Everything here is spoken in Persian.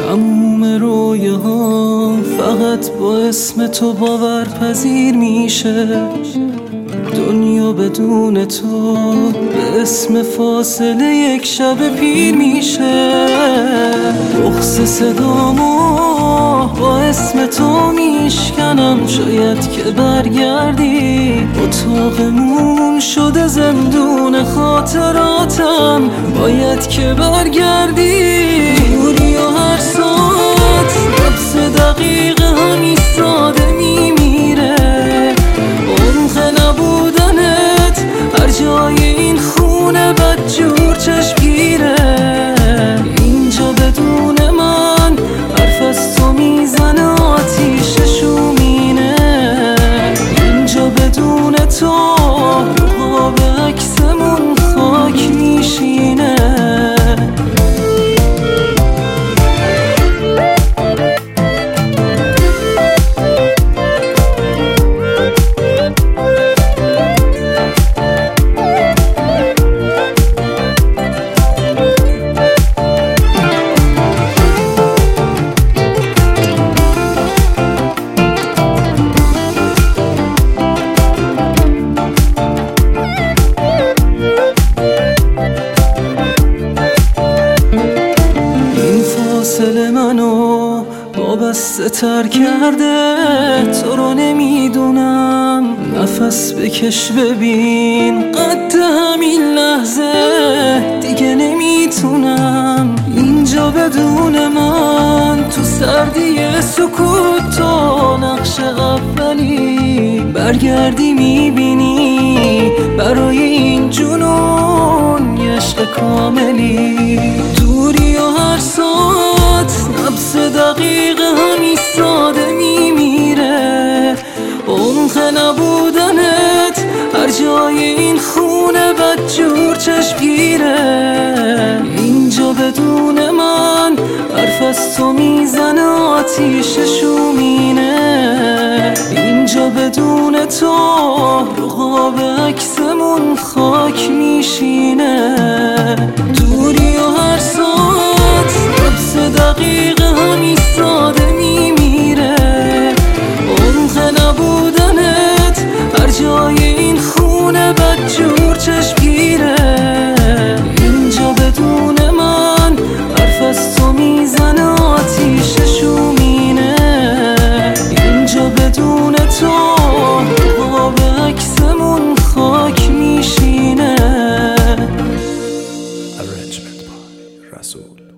تموم رویاهام فقط با اسم تو باورپذیر میشه. دنیا بدون تو به اسم فاصله یک شب پیر میشه. بغض صدامو با اسم تو میشکنم، شاید که برگردی. اتاقمون شده زندون خاطراتم، باید که برگردی. دوری و هر ساعت نفس دقیقه هم ایستاده میمیره. عمق نبودنت هر جای این خونه بدجور چشمگیره. اینجا بدون من حرف از تو میزنه آتیش شومینه. اینجا بدون تو قاب عکسمون خاک میشینه. فاصله منو وابسته تر کرده، تو رو نمیدونم. نفس بکش ببین قد همین لحظه دیگه نمیتونم. اینجا بدون من تو سردی سکوت تو نقش اولی. برگردی میبینی برای این جنون یه عشق کاملی. دوری و هر ساعت نبض دقیقه هم ایستاده میمیره. عمق نبودنت هر جای این خونه بدجور چشمگیره. اینجا بدون من حرف از تو میزنه آتیش شومینه. اینجا بدون تو قاب عکسمون خاک میشینه. دوری و هر ساعت نبض دقیقه هم ایستاده میمیره. عمق نبودنت هر جای این خونه بدجور چشمگیره. اینجا بدون من حرف از تو میزنه آتیش شومینه. اینجا بدون تو قاب عکسمون خاک میشینه. Arrangement by Rasul.